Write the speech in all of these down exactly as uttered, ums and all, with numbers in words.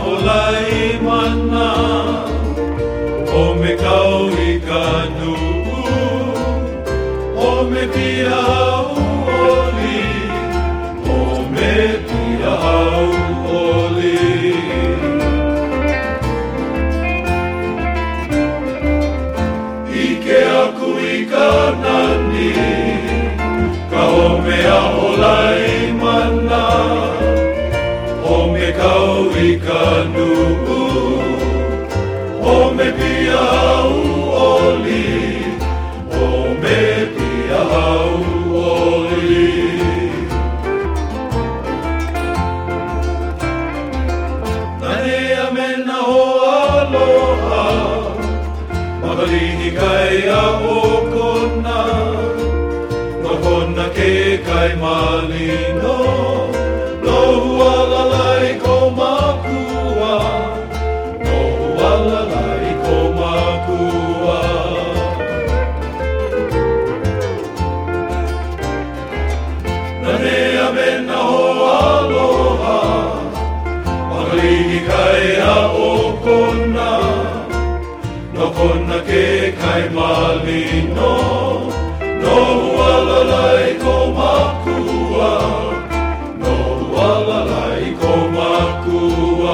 olai mana o me kau I ka nu'u o me pia au oli o me pia au oli Ike aku I ka nani ka o mea olai mana o me kau I ka nu'u o me pia au oli o me pia au oli Nanea me na ho aloha Makalihi kai a o kona No kona ke kai malino Lohu alalai ko makua Lohu alalai ko makua Nanea me na ho aloha Makalihi kai a o kona No kona ke kai malino Lohu alalai ko makua Lohu alalai ko makua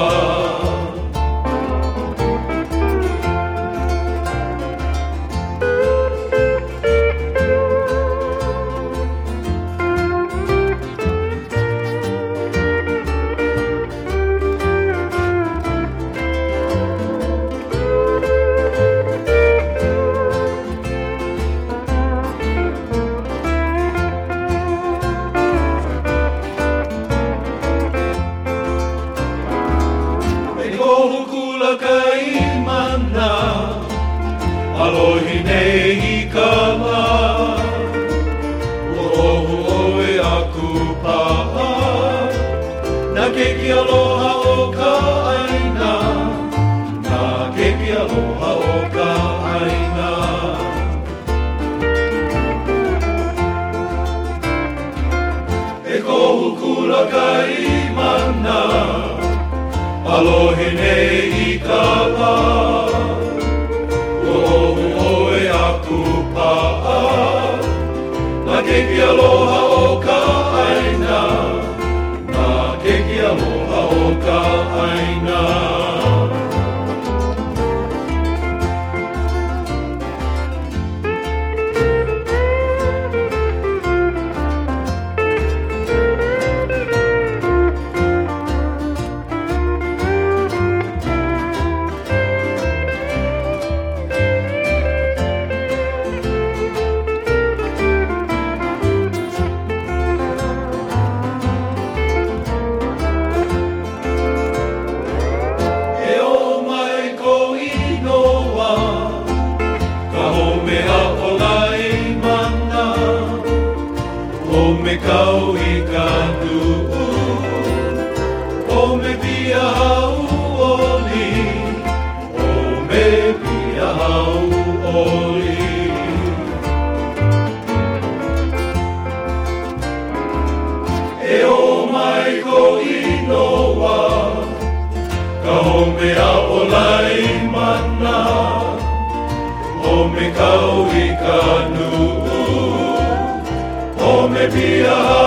Kohukula kai mana Alohi nei I ka la Uohu oe aku paha Na keki aloha o ka aina Na keki aloha o ka aina E kohukula kai mana Alohi nei I ka la Uohu oe aku pa'a Na keki aloha o ka aina Na keki aloha o ka aina O me kau I ka nu'u O me pia au oli O me pia au oli E o mai ko inoa Ka home a olai mana O me kau I ka nu'u O me pia